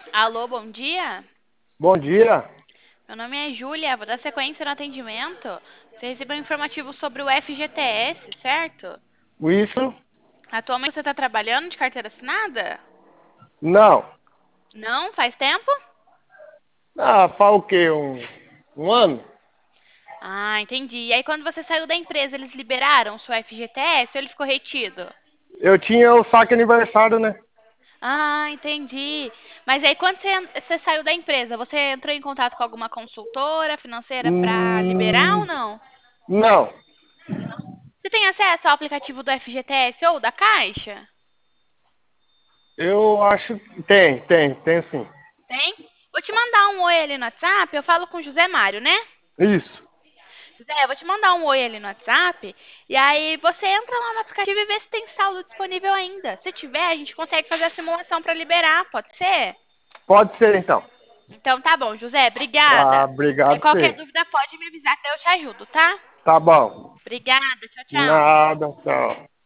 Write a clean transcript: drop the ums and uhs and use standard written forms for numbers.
Alô, bom dia. Bom dia. Meu nome é Júlia, vou dar sequência no atendimento. Você recebeu um informativo sobre o FGTS, certo? Isso? Atualmente você está trabalhando de carteira assinada? Não. Não? Faz tempo? Ah, faz o quê? Um ano? Ah, entendi. E aí, quando você saiu da empresa, eles liberaram o seu FGTS ou ele ficou retido? Eu tinha o saque aniversário, né? Ah, entendi. Mas aí, quando você saiu da empresa, você entrou em contato com alguma consultora financeira para liberar ou Hum, não? não. Você tem acesso ao aplicativo do FGTS ou da Caixa? Eu acho que tem sim. Tem? Vou te mandar um oi ali no WhatsApp. Eu falo com o José Mário, né? Isso. José, eu vou te mandar um oi ali no WhatsApp. E aí você entra lá no aplicativo e vê se tem saldo disponível ainda. Se tiver, a gente consegue fazer a simulação para liberar. Pode ser? Pode ser então. Então tá bom, José. Ah, Obrigada. Aí obrigado qualquer você. dúvida pode me avisar que eu te ajudo, tá? Tá bom. Obrigada. Tchau, tchau. Nada, tchau.